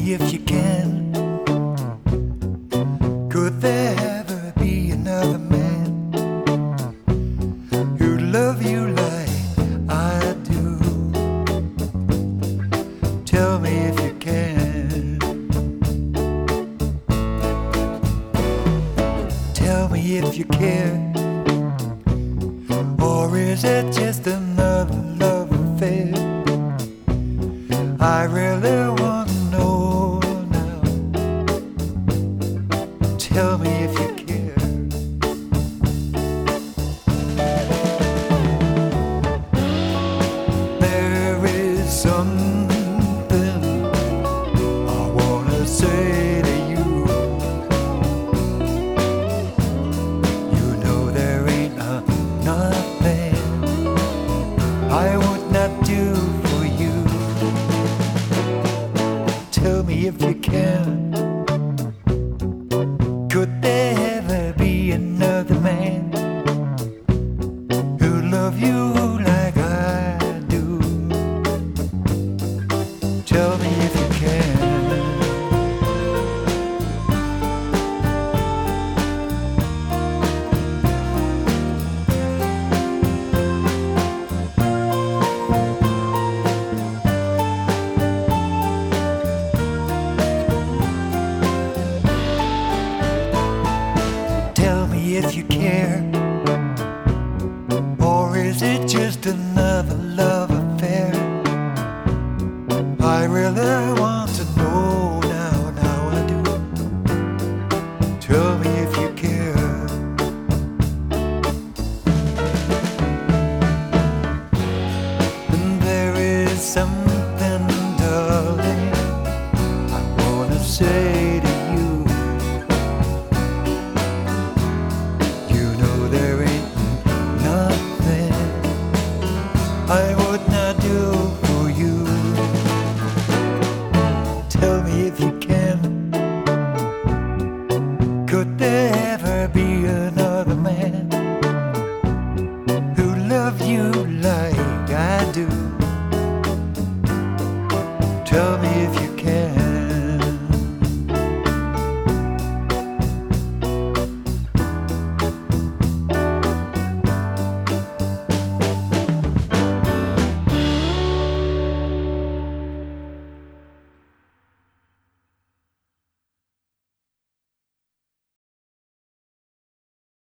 me if you can, could there ever be another man who'd love you like I do? Tell me if you can. Tell me if you care, or is it just another love affair? I really want